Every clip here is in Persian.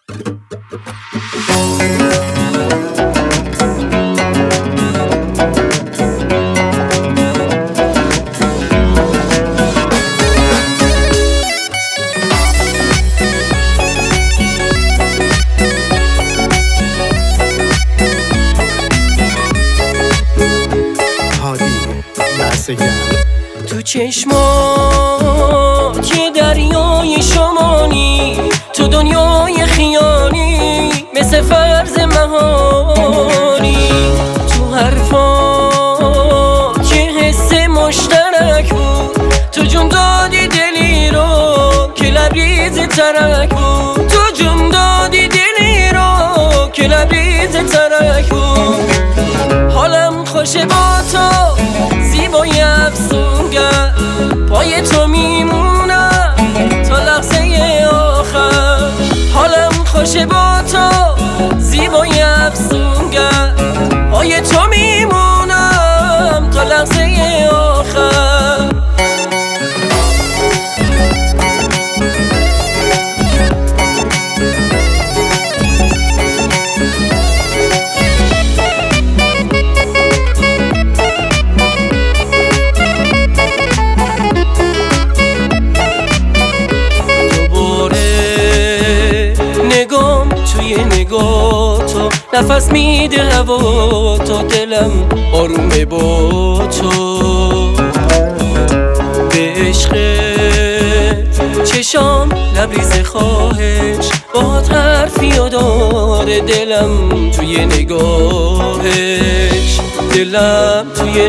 تو چشمات یه دریای شمانی، تو دنیای خیالی مثل فرض مهانی، تو حرفات یه حس مشترک بود، تو جون دادی دلی رو که لبریز ترک بود، تو جون دادی دلی رو که لبریز ترک بود. حالم خوشه با تو زیبای افسونگر، پای تو میمونم تا لحظه آخر. حالم خوشه با تو زیبای افسونگر، پای تو میمونم تا لحظه آخر. توی نگاه تو نفس میده هوا، تا دلم آرومه با تو. به عشق چشام لبریز خواهش، باهات حرفی داره دلم توی نگاهش، دلم توی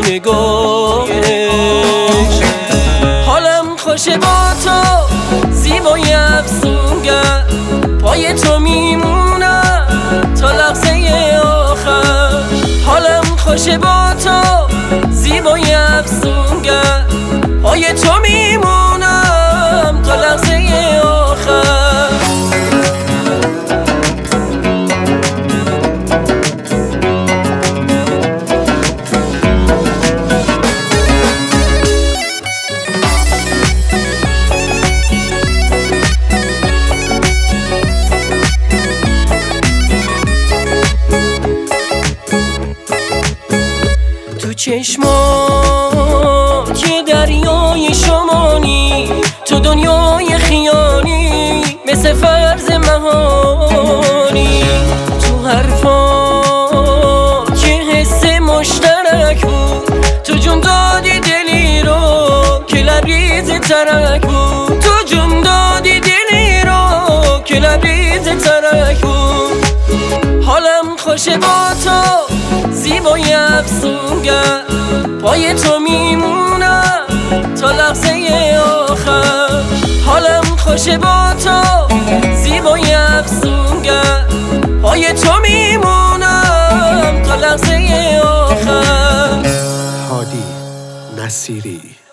نگاهش. حالم خوشه با تو زیبای افسونگر، پای تو میمونم تا لحظه آخر. حالم خوشه با تو زیبای افسونگر، پای تو میمونم تا لحظه آخر. تو چشمات یه دریای شمانی، تو دنیای خیالی مثل فرض مهانی، تو حرفات یه حس مشترک بود، تو جون دادی دلی رو که لبریز ترک بود، تو جون دادی دلی رو که لبریز ترک بود. حالم خوشه با تو زیبای افسونگر، پای تو میمونم تا لحظه آخر. حالم خوشه با تو زیبای افسونگر، پای تو میمونم تا لحظه آخر. هادی نصیری.